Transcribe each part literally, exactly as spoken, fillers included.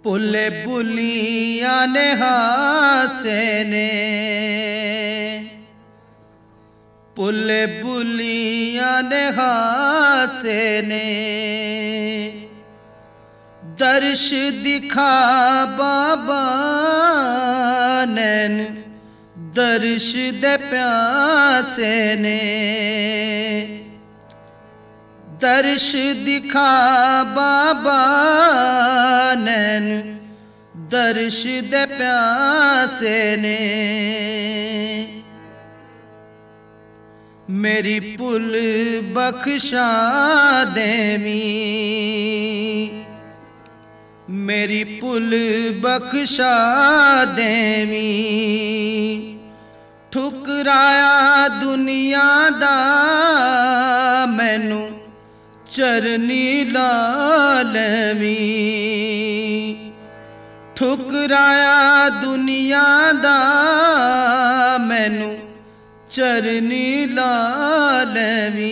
पुले बुलिया ने हासे ने, पुले बुलिया ने हासे ने, दर्श दिखा बाबा नैन दर्श दे प्यासे ने, दर्श दिखा बाबा नैन दर्श दे प्यासे ने। मेरी पुल बख्शा देवी, मेरी पुल बख्शा देवी, ठुकराया दुनिया दा मैनू चरनी ला लवी, ठुकराया दुनिया दा मैनू चरनी ला लवी।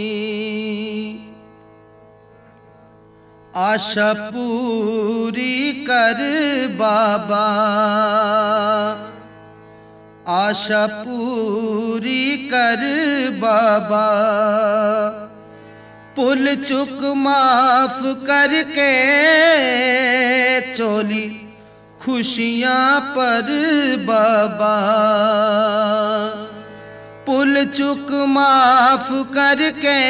आशा पूरी कर बाबा, आशा पूरी कर बाबा, पुल चुक माफ करके चोली खुशियाँ पर बाबा, पुल चुक माफ करके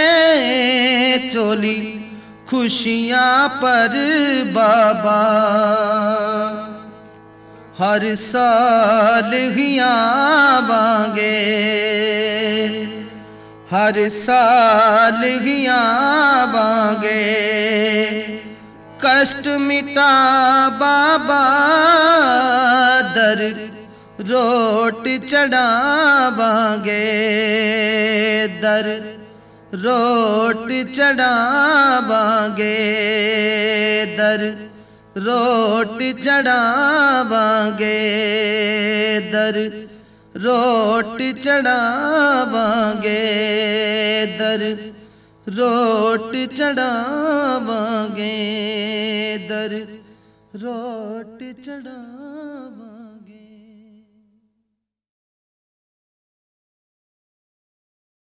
चोली खुशियाँ पर बाबा। हर साल ही आवांगे, हर साल ही आवांगे, कष्ट मिटा बाबा दर रोट चढ़ावांगे, दर रोट चढ़ावांगे, दर रोट चढ़ावांगे, दर रोट चढ़ावांगे, दर रोट चढ़ावांगे, दर रोट चढ़ा